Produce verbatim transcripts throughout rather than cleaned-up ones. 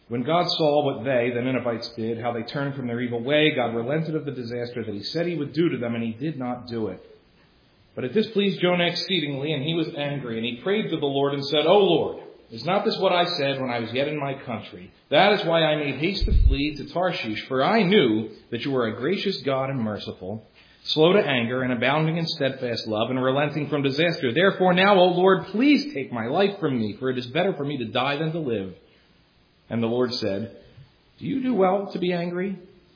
When God saw what they, the Ninevites, did, how they turned from their evil way, God relented of the disaster that he said he would do to them, and he did not do it. But it displeased Jonah exceedingly, and he was angry, and he prayed to the Lord and said, O Lord, is not this what I said when I was yet in my country? That is why I made haste to flee to Tarshish, for I knew that you were a gracious God and merciful, slow to anger and abounding in steadfast love and relenting from disaster. Therefore now, O Lord, please take my life from me, for it is better for me to die than to live. And the Lord said, Do you do well to be angry?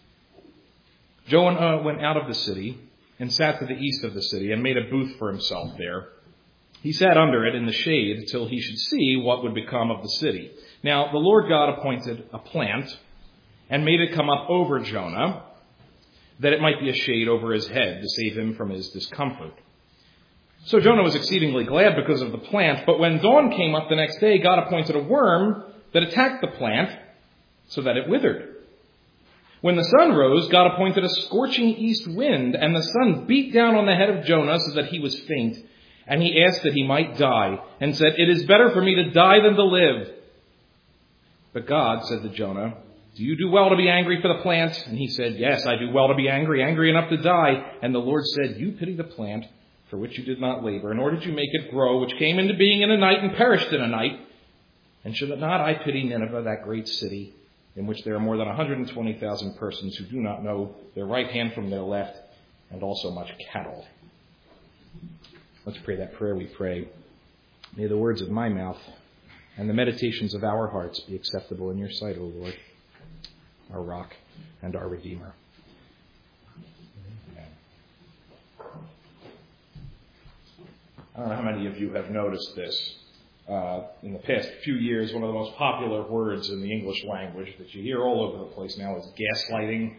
Jonah went out of the city and sat to the east of the city and made a booth for himself there. He sat under it in the shade till he should see what would become of the city. Now the Lord God appointed a plant and made it come up over Jonah, that it might be a shade over his head to save him from his discomfort. So Jonah was exceedingly glad because of the plant, but when dawn came up the next day, God appointed a worm that attacked the plant so that it withered. When the sun rose, God appointed a scorching east wind, and the sun beat down on the head of Jonah so that he was faint, and he asked that he might die, and said, It is better for me to die than to live. But God said to Jonah, Do you do well to be angry for the plant? And he said, Yes, I do well to be angry, angry enough to die. And the Lord said, You pity the plant for which you did not labor, nor did you make it grow, which came into being in a night and perished in a night. And should not I pity Nineveh, that great city, in which there are more than one hundred twenty thousand persons who do not know their right hand from their left, and also much cattle? Let's pray that prayer, we pray. May the words of my mouth and the meditations of our hearts be acceptable in your sight, O Lord, our rock and our Redeemer. Amen. I don't know how many of you have noticed this. Uh, in the past few years, one of the most popular words in the English language that you hear all over the place now is gaslighting.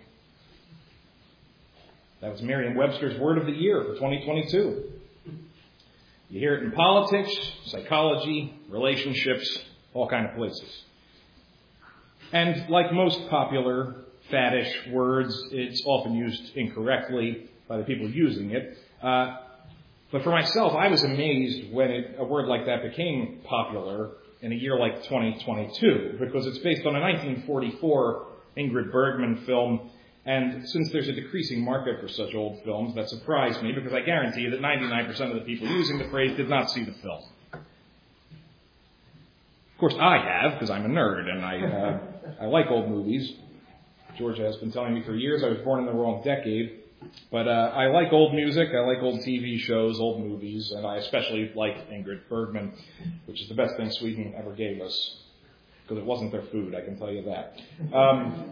That was Merriam-Webster's word of the year for twenty twenty-two. You hear it in politics, psychology, relationships, all kind of places. And like most popular faddish words, it's often used incorrectly by the people using it. Uh, But for myself, I was amazed when it, a word like that became popular in a year like twenty twenty-two, because it's based on a nineteen forty-four Ingrid Bergman film. And since there's a decreasing market for such old films, that surprised me, because I guarantee you that ninety-nine percent of the people using the phrase did not see the film. Of course, I have, because I'm a nerd, and I, uh, I like old movies. Georgia has been telling me for years I was born in the wrong decade. But uh, I like old music, I like old T V shows, old movies, and I especially like Ingrid Bergman, which is the best thing Sweden ever gave us, because it wasn't their food, I can tell you that. Um,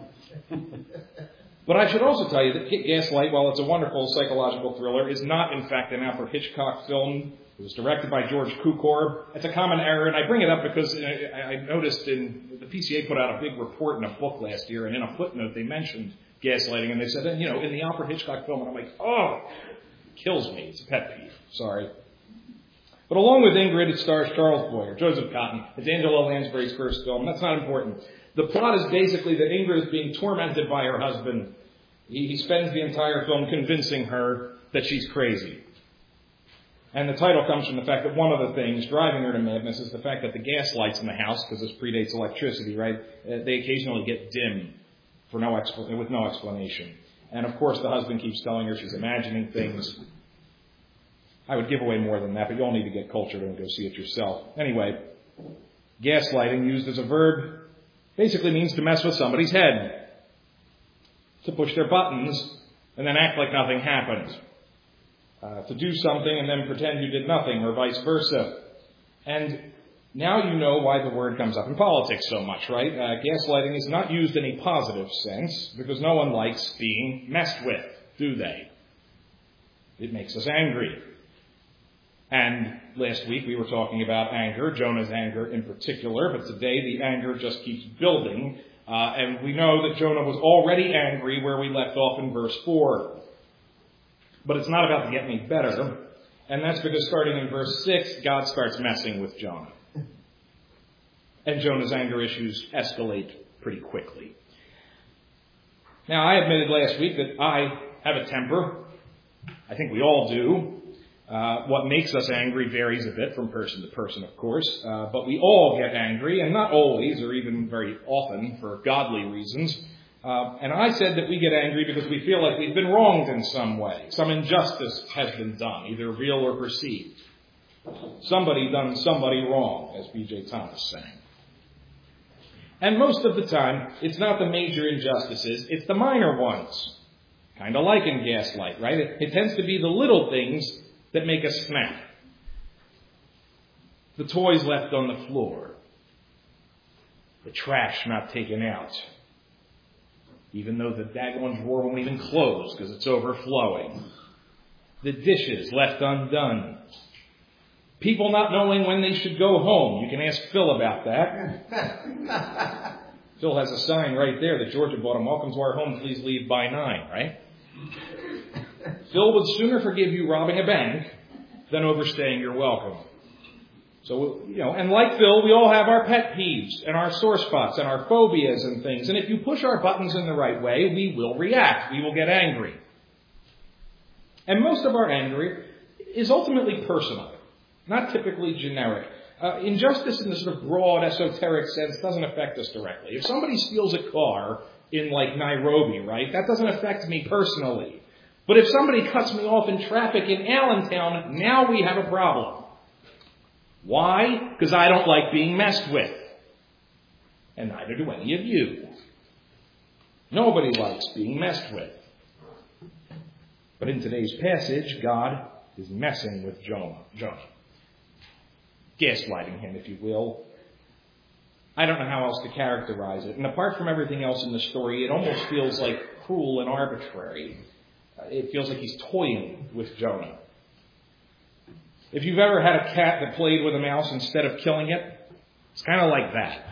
but I should also tell you that Gaslight, while it's a wonderful psychological thriller, is not in fact an Alfred Hitchcock film. It was directed by George Cukor. It's a common error, and I bring it up because I, I noticed in the P C A put out a big report in a book last year, and in a footnote they mentioned gaslighting, and they said, you know, in the Alfred Hitchcock film, and I'm like, oh, it kills me. It's a pet peeve. Sorry. But along with Ingrid, it stars Charles Boyer, Joseph Cotton. It's Angela Lansbury's first film. That's not important. The plot is basically that Ingrid is being tormented by her husband. He, he spends the entire film convincing her that she's crazy. And the title comes from the fact that one of the things driving her to madness is the fact that the gas lights in the house, because this predates electricity, right, they occasionally get dim. For no expl- with no explanation. And of course the husband keeps telling her she's imagining things. I would give away more than that, but you all need to get cultured and go see it yourself. Anyway, gaslighting, used as a verb, basically means to mess with somebody's head. To push their buttons and then act like nothing happened. Uh, to do something and then pretend you did nothing, or vice versa. And now you know why the word comes up in politics so much, right? Uh, gaslighting is not used in a positive sense, because no one likes being messed with, do they? It makes us angry. And last week we were talking about anger, Jonah's anger in particular, but today the anger just keeps building. Uh, and we know that Jonah was already angry where we left off in verse four. But it's not about to get any better. And that's because starting in verse six, God starts messing with Jonah. And Jonah's anger issues escalate pretty quickly. Now, I admitted last week that I have a temper. I think we all do. Uh, what makes us angry varies a bit from person to person, of course, uh, but we all get angry, and not always, or even very often, for godly reasons. Uh, and I said that we get angry because we feel like we've been wronged in some way. Some injustice has been done, either real or perceived. Somebody done somebody wrong, as B J Thomas sang. And most of the time, it's not the major injustices, it's the minor ones. Kind of like in Gaslight, right? It, it tends to be the little things that make us snap. The toys left on the floor. The trash not taken out. Even though the daggone drawer won't even close because it's overflowing. The dishes left undone. People not knowing when they should go home. You can ask Phil about that. Phil has a sign right there that Georgia bought him. Welcome to our home. Please leave by nine, right? Phil would sooner forgive you robbing a bank than overstaying your welcome. So, you know, and like Phil, we all have our pet peeves and our sore spots and our phobias and things. And if you push our buttons in the right way, we will react. We will get angry. And most of our anger is ultimately personal, not typically generic. Uh, injustice in the sort of broad, esoteric sense doesn't affect us directly. If somebody steals a car in, like, Nairobi, right, that doesn't affect me personally. But if somebody cuts me off in traffic in Allentown, now we have a problem. Why? Because I don't like being messed with. And neither do any of you. Nobody likes being messed with. But in today's passage, God is messing with Jonah. Jonah. Gaslighting him, if you will. I don't know how else to characterize it. And apart from everything else in the story, it almost feels like cruel and arbitrary. It feels like he's toying with Jonah. If you've ever had a cat that played with a mouse instead of killing it, it's kind of like that.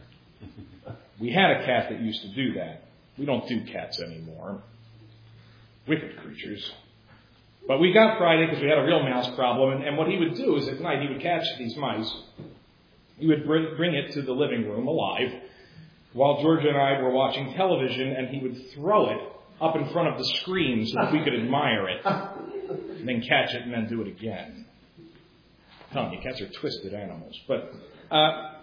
We had a cat that used to do that. We don't do cats anymore. Wicked creatures. But we got Friday because we had a real mouse problem, and, and what he would do is at night he would catch these mice. He would br- bring it to the living room alive while Georgia and I were watching television, and he would throw it up in front of the screen so that we could admire it, and then catch it and then do it again. Telling you, cats are twisted animals. But uh,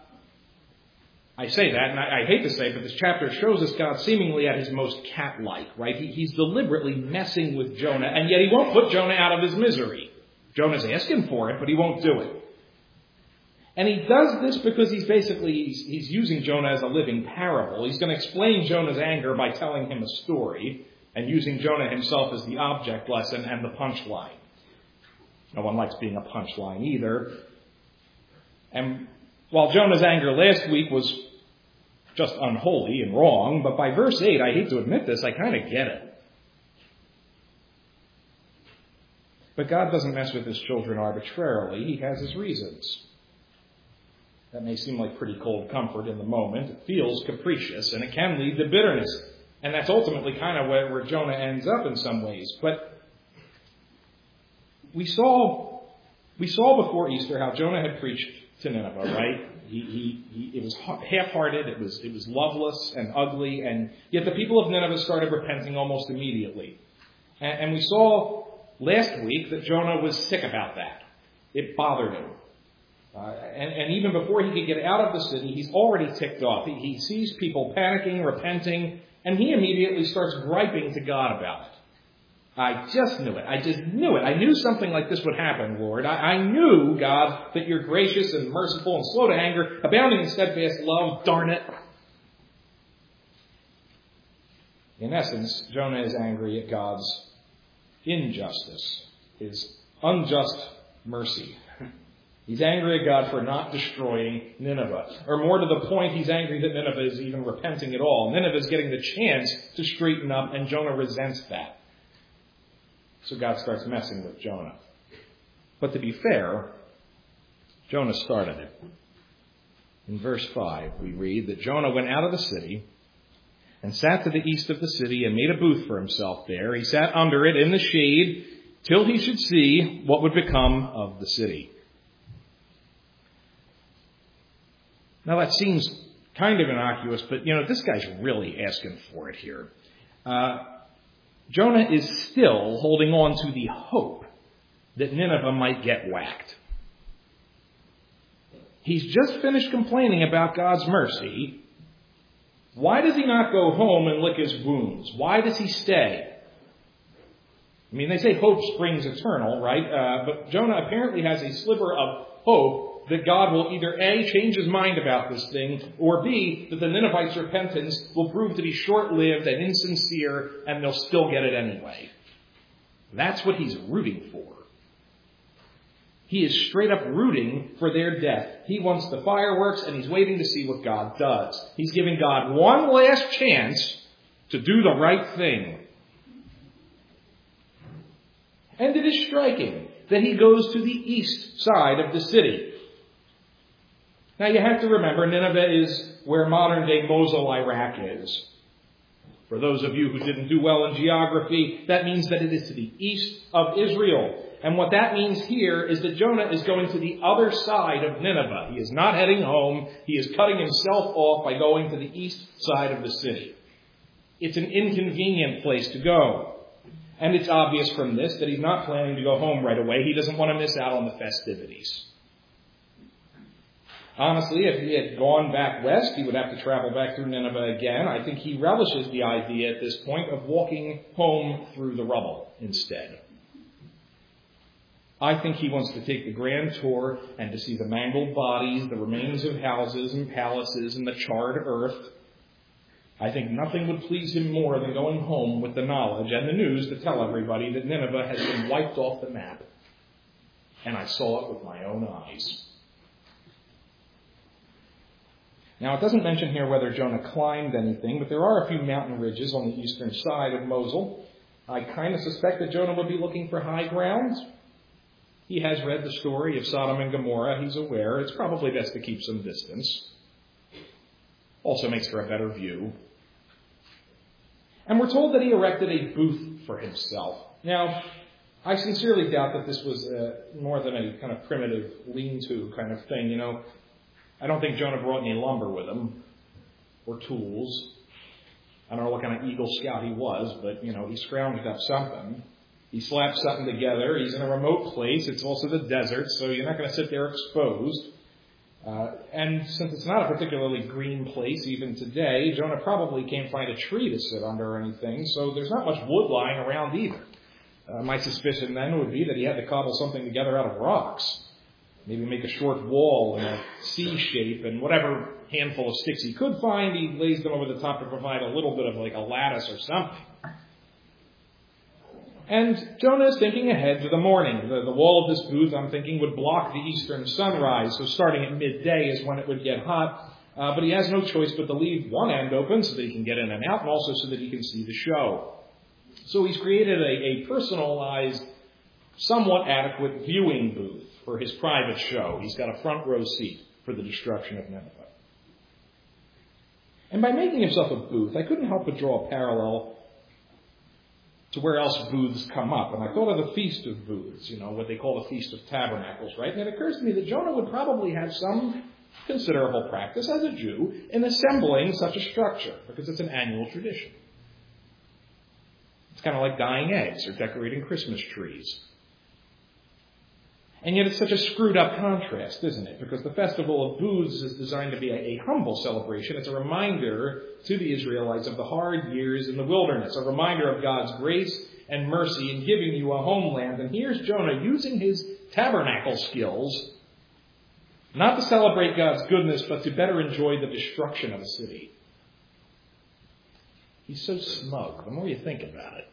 I say that, and I, I hate to say it, but this chapter shows us God seemingly at his most cat-like, right? He, he's deliberately messing with Jonah, and yet he won't put Jonah out of his misery. Jonah's asking for it, but he won't do it. And he does this because he's basically, he's, he's using Jonah as a living parable. He's going to explain Jonah's anger by telling him a story, and using Jonah himself as the object lesson and the punchline. No one likes being a punchline either. And while Jonah's anger last week was just unholy and wrong, but by verse eight, I hate to admit this, I kind of get it. But God doesn't mess with his children arbitrarily. He has his reasons. That may seem like pretty cold comfort in the moment. It feels capricious, and it can lead to bitterness. And that's ultimately kind of where, where Jonah ends up in some ways. But We saw, we saw before Easter how Jonah had preached to Nineveh, right? He, he, he, it was half-hearted, it was, it was loveless and ugly, and yet the people of Nineveh started repenting almost immediately. And, and we saw last week that Jonah was sick about that. It bothered him. Uh, and, and even before he could get out of the city, he's already ticked off. He, he sees people panicking, repenting, and he immediately starts griping to God about it. I just knew it. I just knew it. I knew something like this would happen, Lord. I, I knew, God, that you're gracious and merciful and slow to anger, abounding in steadfast love. Darn it. In essence, Jonah is angry at God's injustice, his unjust mercy. He's angry at God for not destroying Nineveh. Or more to the point, he's angry that Nineveh is even repenting at all. Nineveh is getting the chance to straighten up, and Jonah resents that. So God starts messing with Jonah. But to be fair, Jonah started it. In verse five, we read that Jonah went out of the city and sat to the east of the city and made a booth for himself there. He sat under it in the shade till he should see what would become of the city. Now that seems kind of innocuous, but you know, this guy's really asking for it here. Uh, Jonah is still holding on to the hope that Nineveh might get whacked. He's just finished complaining about God's mercy. Why does he not go home and lick his wounds? Why does he stay? I mean, they say hope springs eternal, right? Uh, but Jonah apparently has a sliver of hope that God will either A, change his mind about this thing, or B, that the Ninevites' repentance will prove to be short-lived and insincere, and they'll still get it anyway. That's what he's rooting for. He is straight up rooting for their death. He wants the fireworks, and he's waiting to see what God does. He's giving God one last chance to do the right thing. And it is striking that he goes to the east side of the city. Now you have to remember, Nineveh is where modern-day Mosul, Iraq is. For those of you who didn't do well in geography, that means that it is to the east of Israel. And what that means here is that Jonah is going to the other side of Nineveh. He is not heading home. He is cutting himself off by going to the east side of the city. It's an inconvenient place to go. And it's obvious from this that he's not planning to go home right away. He doesn't want to miss out on the festivities. Honestly, if he had gone back west, he would have to travel back through Nineveh again. I think he relishes the idea at this point of walking home through the rubble instead. I think he wants to take the grand tour and to see the mangled bodies, the remains of houses and palaces and the charred earth. I think nothing would please him more than going home with the knowledge and the news to tell everybody that Nineveh has been wiped off the map. And I saw it with my own eyes. Now, it doesn't mention here whether Jonah climbed anything, but there are a few mountain ridges on the eastern side of Mosul. I kind of suspect that Jonah would be looking for high ground. He has read the story of Sodom and Gomorrah. He's aware. It's probably best to keep some distance. Also makes for a better view. And we're told that he erected a booth for himself. Now, I sincerely doubt that this was uh, more than a kind of primitive lean-to kind of thing, you know. I don't think Jonah brought any lumber with him or tools. I don't know what kind of Eagle Scout he was, but, you know, he scrounged up something. He slapped something together. He's in a remote place. It's also the desert, so you're not going to sit there exposed. Uh, and since it's not a particularly green place even today, Jonah probably can't find a tree to sit under or anything, so there's not much wood lying around either. Uh, my suspicion then would be that he had to cobble something together out of rocks. Maybe make a short wall in a C shape, and whatever handful of sticks he could find, he lays them over the top to provide a little bit of like a lattice or something. And Jonah is thinking ahead to the morning. The, the wall of this booth, I'm thinking, would block the eastern sunrise, so starting at midday is when it would get hot. Uh, but he has no choice but to leave one end open so that he can get in and out, and also so that he can see the show. So he's created a, a personalized, somewhat adequate viewing booth for his private show. He's got a front row seat for the destruction of Nineveh. And by making himself a booth, I couldn't help but draw a parallel to where else booths come up. And I thought of the Feast of Booths, you know, what they call the Feast of Tabernacles, right? And it occurs to me that Jonah would probably have some considerable practice as a Jew in assembling such a structure, because it's an annual tradition. It's kind of like dyeing eggs or decorating Christmas trees. And yet it's such a screwed up contrast, isn't it? Because the Festival of Booths is designed to be a, a humble celebration. It's a reminder to the Israelites of the hard years in the wilderness, a reminder of God's grace and mercy in giving you a homeland. And here's Jonah using his tabernacle skills, not to celebrate God's goodness, but to better enjoy the destruction of a city. He's so smug, the more you think about it.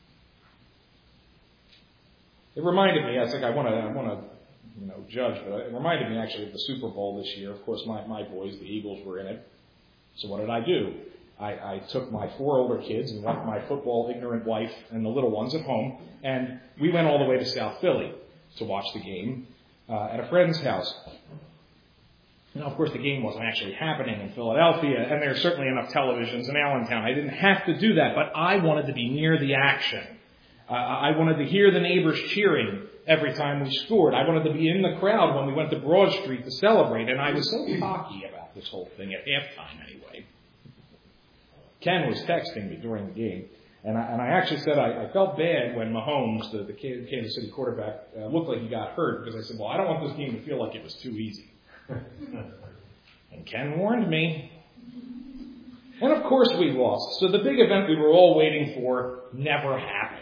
It reminded me, I was like, I want to, I want to, you know, judge, but it reminded me actually of the Super Bowl this year. Of course, my, my boys, the Eagles, were in it. So what did I do? I, I took my four older kids and left my football ignorant wife and the little ones at home, and we went all the way to South Philly to watch the game uh, at a friend's house. Now, of course, the game wasn't actually happening in Philadelphia, and there's certainly enough televisions in Allentown. I didn't have to do that, but I wanted to be near the action. Uh, I wanted to hear the neighbors cheering every time we scored. I wanted to be in the crowd when we went to Broad Street to celebrate, and I was so cocky about this whole thing at halftime anyway. Ken was texting me during the game, And I, and I actually said I, I felt bad when Mahomes, the, the Kansas City quarterback, uh, looked like he got hurt because I said, well, I don't want this game to feel like it was too easy. And Ken warned me. And of course we lost. So the big event we were all waiting for never happened.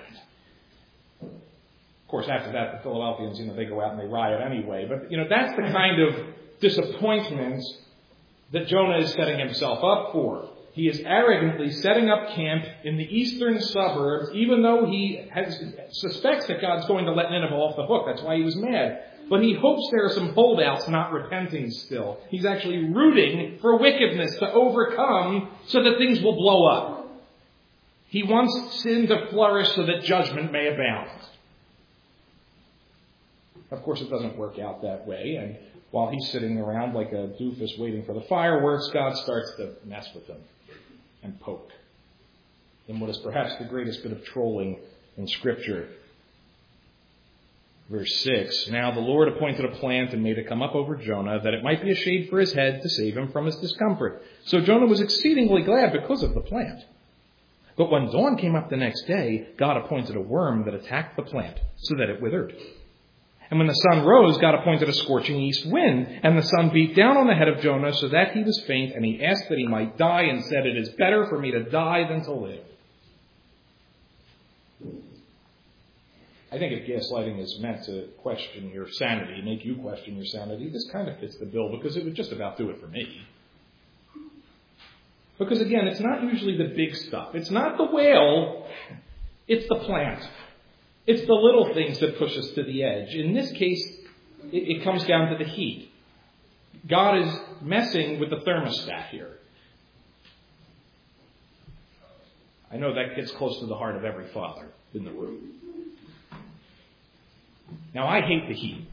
Of course, after that, the Philadelphians, you know, they go out and they riot anyway. But, you know, that's the kind of disappointment that Jonah is setting himself up for. He is arrogantly setting up camp in the eastern suburbs, even though he has, suspects that God's going to let Nineveh off the hook. That's why he was mad. But he hopes there are some holdouts not repenting still. He's actually rooting for wickedness to overcome so that things will blow up. He wants sin to flourish so that judgment may abound. Of course, it doesn't work out that way. And while he's sitting around like a doofus waiting for the fireworks, God starts to mess with him and poke in what is perhaps the greatest bit of trolling in Scripture. Verse six, now the Lord appointed a plant and made it come up over Jonah, that it might be a shade for his head to save him from his discomfort. So Jonah was exceedingly glad because of the plant. But when dawn came up the next day, God appointed a worm that attacked the plant, so that it withered. And when the sun rose, God appointed a scorching east wind, and the sun beat down on the head of Jonah so that he was faint, and he asked that he might die, and said, it is better for me to die than to live. I think if gaslighting is meant to question your sanity, make you question your sanity, this kind of fits the bill, because it would just about do it for me. Because again, it's not usually the big stuff. It's not the whale, it's the plant. It's the little things that push us to the edge. In this case, it, it comes down to the heat. God is messing with the thermostat here. I know that gets close to the heart of every father in the room. Now, I hate the heat.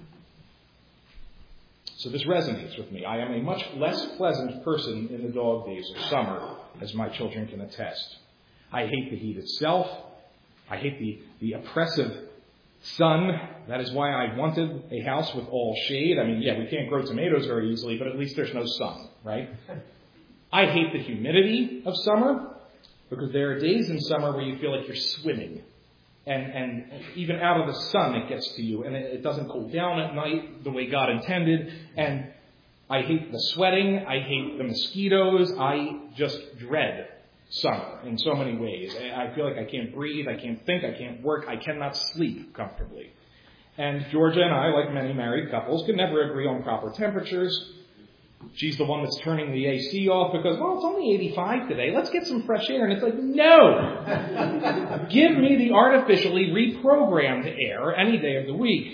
So this resonates with me. I am a much less pleasant person in the dog days of summer, as my children can attest. I hate the heat itself. I hate the, the oppressive sun. That is why I wanted a house with all shade. I mean, yeah, we can't grow tomatoes very easily, but at least there's no sun, right? I hate the humidity of summer, because there are days in summer where you feel like you're swimming. And, and even out of the sun, it gets to you. And it, it doesn't cool down at night the way God intended. And I hate the sweating. I hate the mosquitoes. I just dread summer in so many ways. I feel like I can't breathe, I can't think, I can't work, I cannot sleep comfortably. And Georgia and I, like many married couples, can never agree on proper temperatures. She's the one that's turning the A C off because, well, it's only eighty-five today. Let's get some fresh air. And it's like, no! Give me the artificially reprogrammed air any day of the week.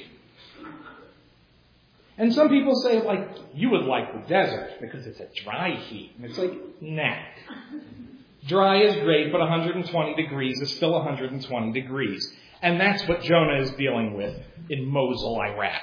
And some people say, like, you would like the desert because it's a dry heat. And it's like, nah. Dry is great, but one hundred twenty degrees is still one hundred twenty degrees. And that's what Jonah is dealing with in Mosul, Iraq.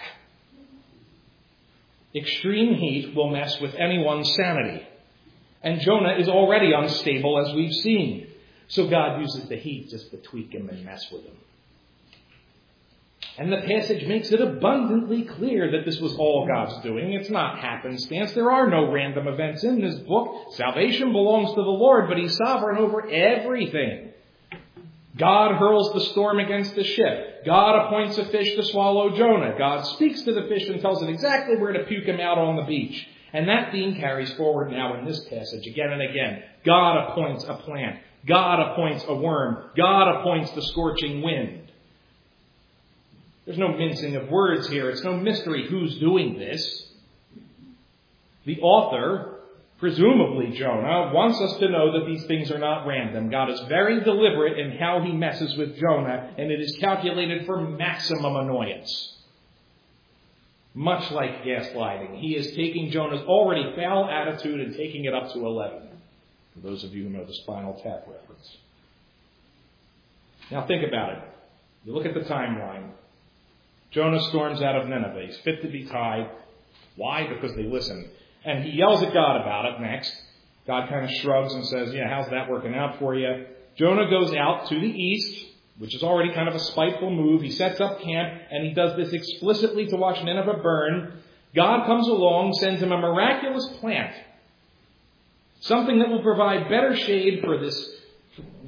Extreme heat will mess with anyone's sanity. And Jonah is already unstable, as we've seen. So God uses the heat just to tweak him and mess with him. And the passage makes it abundantly clear that this was all God's doing. It's not happenstance. There are no random events in this book. Salvation belongs to the Lord, but He's sovereign over everything. God hurls the storm against the ship. God appoints a fish to swallow Jonah. God speaks to the fish and tells it exactly where to puke him out on the beach. And that theme carries forward now in this passage again and again. God appoints a plant. God appoints a worm. God appoints the scorching wind. There's no mincing of words here. It's no mystery who's doing this. The author, presumably Jonah, wants us to know that these things are not random. God is very deliberate in how He messes with Jonah, and it is calculated for maximum annoyance. Much like gaslighting, He is taking Jonah's already foul attitude and taking it up to eleven. For those of you who know the Spinal Tap reference. Now think about it. You look at the timeline. Jonah storms out of Nineveh. He's fit to be tied. Why? Because they listened. And he yells at God about it next. God kind of shrugs and says, yeah, how's that working out for you? Jonah goes out to the east, which is already kind of a spiteful move. He sets up camp, and he does this explicitly to watch Nineveh burn. God comes along, sends him a miraculous plant. Something that will provide better shade for this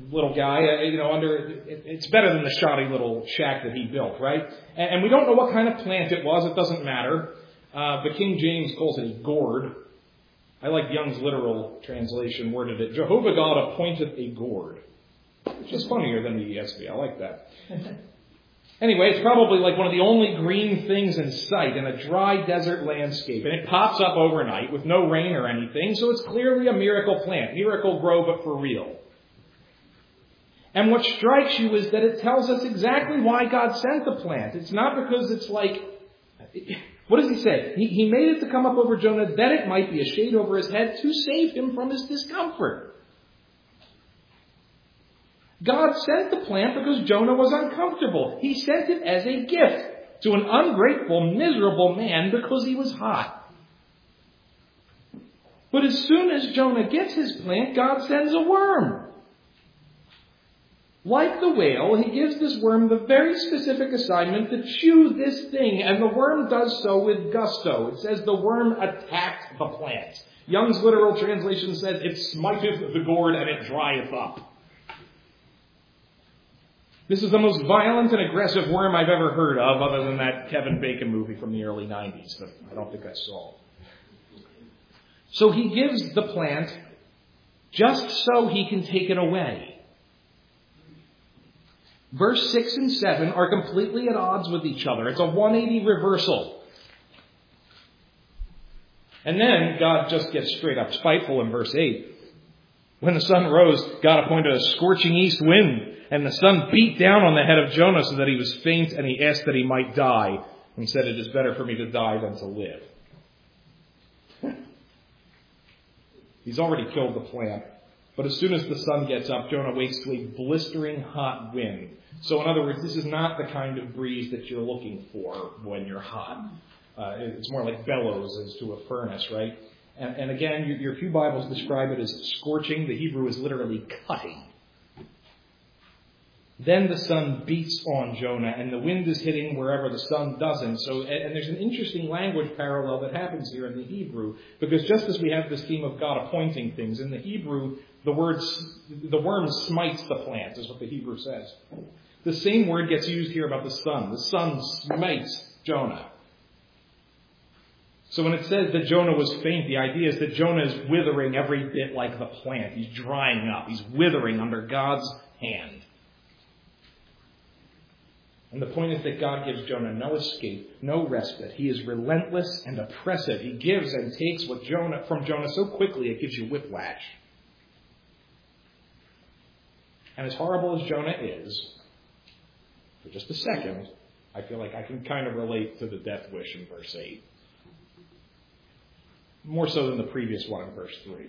little guy, uh, you know, under, it, it's better than the shoddy little shack that he built, right? And, and we don't know what kind of plant it was. It doesn't matter. Uh, but King James calls it a gourd. I like Young's literal translation worded it. Jehovah God appointed a gourd. Which is funnier than the E S V. I like that. Anyway, it's probably like one of the only green things in sight in a dry desert landscape. And it pops up overnight with no rain or anything. So it's clearly a miracle plant. Miracle grow, but for real. And what strikes you is that it tells us exactly why God sent the plant. It's not because it's like... What does he say? He, he made it to come up over Jonah that it might be a shade over his head to save him from his discomfort. God sent the plant because Jonah was uncomfortable. He sent it as a gift to an ungrateful, miserable man because he was hot. But as soon as Jonah gets his plant, God sends a worm. Like the whale, he gives this worm the very specific assignment to chew this thing, and the worm does so with gusto. It says the worm attacked the plant. Young's literal translation says it smiteth the gourd and it drieth up. This is the most violent and aggressive worm I've ever heard of, other than that Kevin Bacon movie from the early nineties that I don't think I saw. So he gives the plant just so he can take it away. Verse six and seven are completely at odds with each other. It's a one eighty reversal. And then God just gets straight up spiteful in verse eight. When the sun rose, God appointed a scorching east wind, and the sun beat down on the head of Jonah so that he was faint, and he asked that he might die. And he said, it is better for me to die than to live. He's already killed the plant. But as soon as the sun gets up, Jonah wakes to a blistering hot wind. So in other words, this is not the kind of breeze that you're looking for when you're hot. Uh, it's more like bellows as to a furnace, right? And, and again, your, your few Bibles describe it as scorching. The Hebrew is literally cutting. Then the sun beats on Jonah, and the wind is hitting wherever the sun doesn't. So, and, and there's an interesting language parallel that happens here in the Hebrew, because just as we have this theme of God appointing things, in the Hebrew, the word, the worm smites the plant, is what the Hebrew says. The same word gets used here about the sun. The sun smites Jonah. So when it says that Jonah was faint, the idea is that Jonah is withering every bit like the plant. He's drying up. He's withering under God's hand. And the point is that God gives Jonah no escape, no respite. He is relentless and oppressive. He gives and takes what Jonah from Jonah so quickly it gives you whiplash. And as horrible as Jonah is, for just a second, I feel like I can kind of relate to the death wish in verse eight. More so than the previous one in verse three.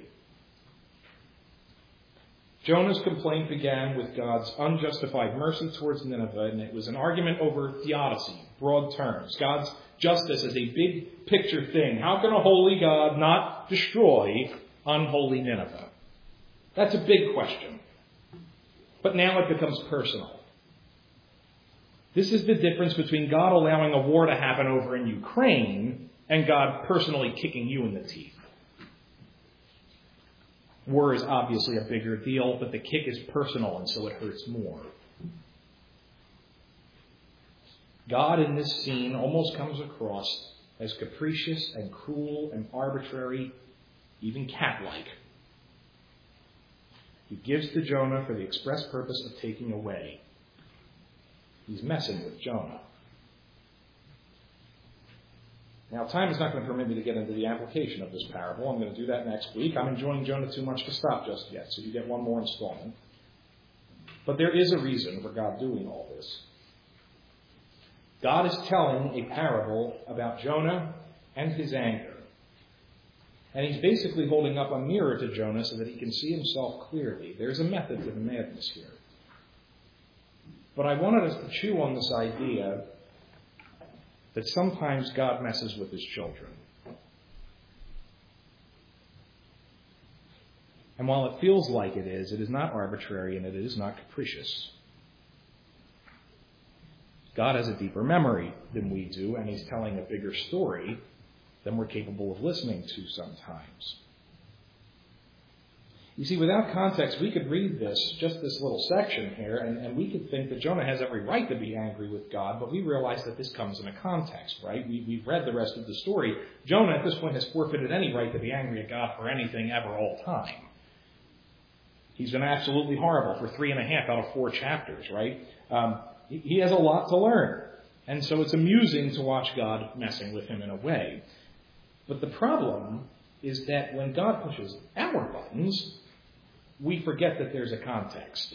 Jonah's complaint began with God's unjustified mercy towards Nineveh, and it was an argument over theodicy, broad terms. God's justice is a big picture thing. How can a holy God not destroy unholy Nineveh? That's a big question. But now it becomes personal. This is the difference between God allowing a war to happen over in Ukraine and God personally kicking you in the teeth. War is obviously a bigger deal, but the kick is personal, and so it hurts more. God in this scene almost comes across as capricious and cruel and arbitrary, even cat-like. He gives to Jonah for the express purpose of taking away. He's messing with Jonah. Now, time is not going to permit me to get into the application of this parable. I'm going to do that next week. I'm enjoying Jonah too much to stop just yet, so you get one more installment. But there is a reason for God doing all this. God is telling a parable about Jonah and his anger. And he's basically holding up a mirror to Jonah so that he can see himself clearly. There's a method to the madness here. But I wanted us to chew on this idea that sometimes God messes with his children. And while it feels like it is, it is not arbitrary and it is not capricious. God has a deeper memory than we do, and he's telling a bigger story than we're capable of listening to sometimes. You see, without context, we could read this, just this little section here, and, and we could think that Jonah has every right to be angry with God, but we realize that this comes in a context, right? We, we've read the rest of the story. Jonah, at this point, has forfeited any right to be angry at God for anything ever, all time. He's been absolutely horrible for three and a half out of four chapters, right? Um, he, he has a lot to learn. And so it's amusing to watch God messing with him in a way. But the problem is that when God pushes our buttons, we forget that there's a context.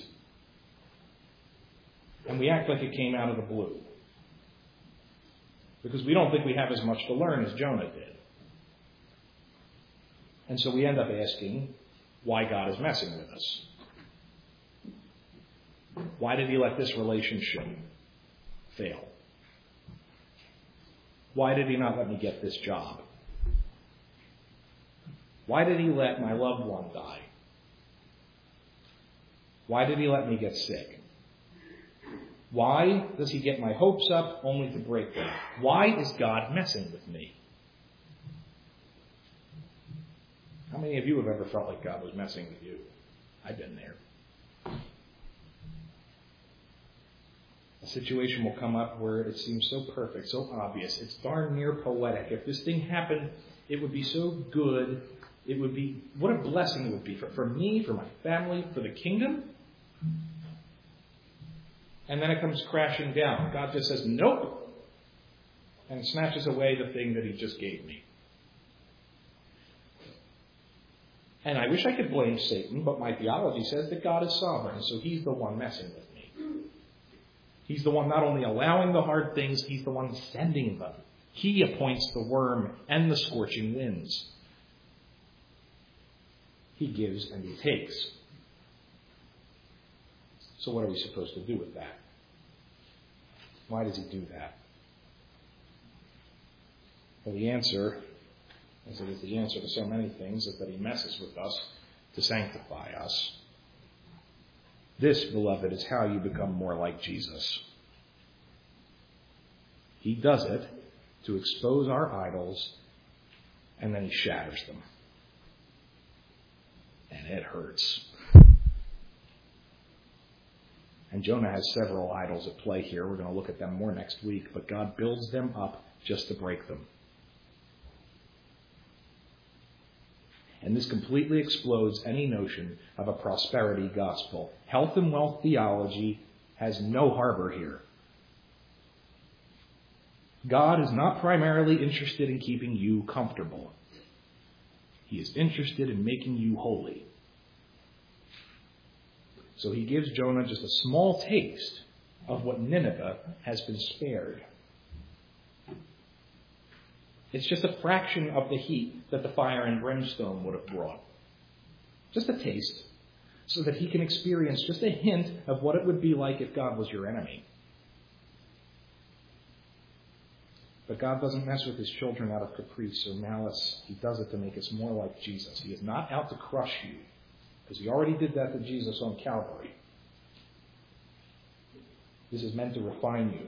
And we act like it came out of the blue. Because we don't think we have as much to learn as Jonah did. And so we end up asking why God is messing with us. Why did he let this relationship fail? Why did he not let me get this job? Why did he let my loved one die? Why did he let me get sick? Why does he get my hopes up only to break them? Why is God messing with me? How many of you have ever felt like God was messing with you? I've been there. A situation will come up where it seems so perfect, so obvious. It's darn near poetic. If this thing happened, it would be so good. It would be, what a blessing it would be for, for me, for my family, for the kingdom. And then it comes crashing down. God just says, nope, and snatches away the thing that he just gave me. And I wish I could blame Satan, but my theology says that God is sovereign, so he's the one messing with me. He's the one not only allowing the hard things, he's the one sending them. He appoints the worm and the scorching winds. He gives and he takes. So what are we supposed to do with that? Why does he do that? Well, the answer, as it is the answer to so many things, is that he messes with us to sanctify us. This, beloved, is how you become more like Jesus. He does it to expose our idols, and then he shatters them. And it hurts. And Jonah has several idols at play here. We're going to look at them more next week. But God builds them up just to break them. And this completely explodes any notion of a prosperity gospel. Health and wealth theology has no harbor here. God is not primarily interested in keeping you comfortable. He is interested in making you holy. So he gives Jonah just a small taste of what Nineveh has been spared. It's just a fraction of the heat that the fire and brimstone would have brought. Just a taste, so that he can experience just a hint of what it would be like if God was your enemy. But God doesn't mess with his children out of caprice or malice. He does it to make us more like Jesus. He is not out to crush you, because he already did that to Jesus on Calvary. This is meant to refine you.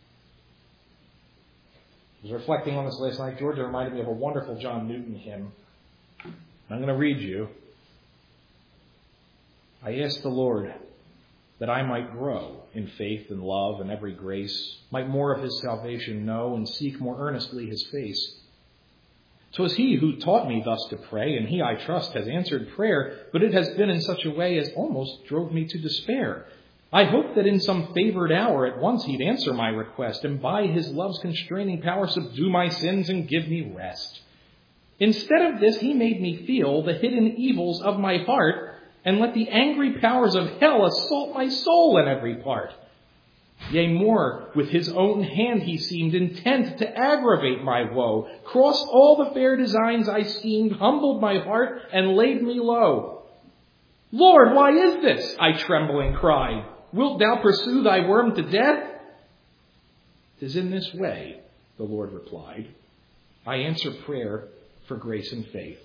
I was reflecting on this last night. Georgia reminded me of a wonderful John Newton hymn. I'm going to read you. I asked the Lord that I might grow in faith and love and every grace, might more of his salvation know and seek more earnestly his face. 'Twas he who taught me thus to pray, and he, I trust, has answered prayer, but it has been in such a way as almost drove me to despair. I hoped that in some favored hour at once he'd answer my request, and by his love's constraining power subdue my sins and give me rest. Instead of this, he made me feel the hidden evils of my heart, and let the angry powers of hell assault my soul in every part. Yea, more, with his own hand he seemed intent to aggravate my woe, crossed all the fair designs I schemed, humbled my heart, and laid me low. Lord, why is this? I trembling cried. Wilt thou pursue thy worm to death? 'Tis in this way, the Lord replied. I answer prayer for grace and faith.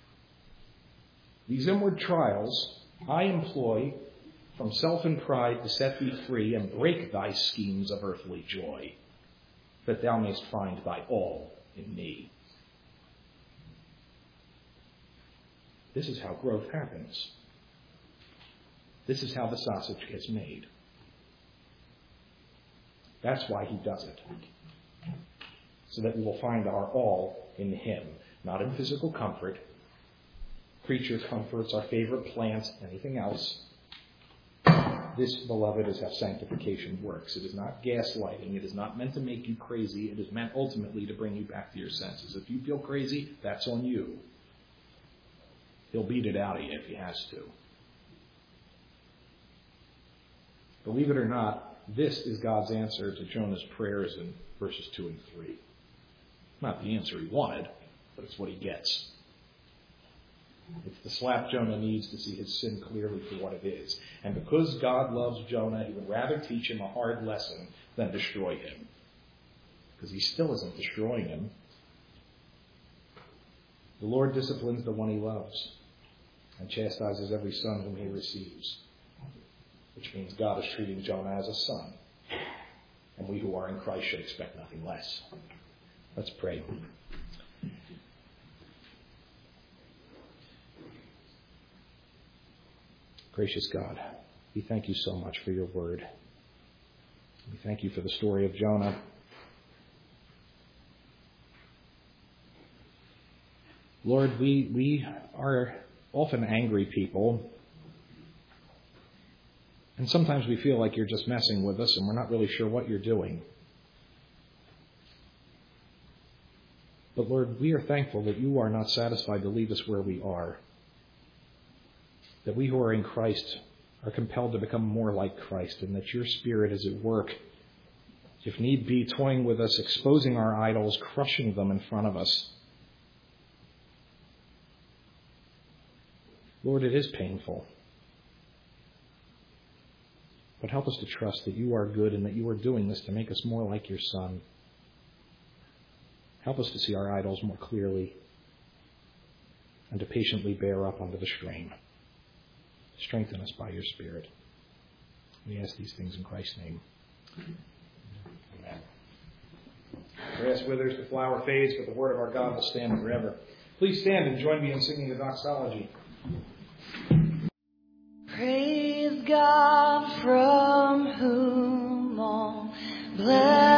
These inward trials I employ from self and pride to set thee free and break thy schemes of earthly joy, that thou mayst find thy all in me. This is how growth happens. This is how the sausage gets made. That's why he does it. So that we will find our all in him, not in physical comfort, creature comforts, our favorite plants, anything else. This, beloved, is how sanctification works. It is not gaslighting. It is not meant to make you crazy. It is meant ultimately to bring you back to your senses. If you feel crazy, that's on you. He'll beat it out of you if he has to. Believe it or not, this is God's answer to Jonah's prayers in verses two and three. Not the answer he wanted, but it's what he gets. It's the slap Jonah needs to see his sin clearly for what it is. And because God loves Jonah, he would rather teach him a hard lesson than destroy him. Because he still isn't destroying him. The Lord disciplines the one he loves and chastises every son whom he receives. Which means God is treating Jonah as a son. And we who are in Christ should expect nothing less. Let's pray. Gracious God, we thank you so much for your word. We thank you for the story of Jonah. Lord, we, we are often angry people. And sometimes we feel like you're just messing with us and we're not really sure what you're doing. But Lord, we are thankful that you are not satisfied to leave us where we are. That we who are in Christ are compelled to become more like Christ, and that your Spirit is at work, if need be, toying with us, exposing our idols, crushing them in front of us. Lord, it is painful. But help us to trust that you are good and that you are doing this to make us more like your Son. Help us to see our idols more clearly and to patiently bear up under the strain. Strengthen us by your Spirit. We ask these things in Christ's name. Amen. Grass withers, the flower fades, but the word of our God will stand forever. Please stand and join me in singing the doxology. Praise God from whom all blessings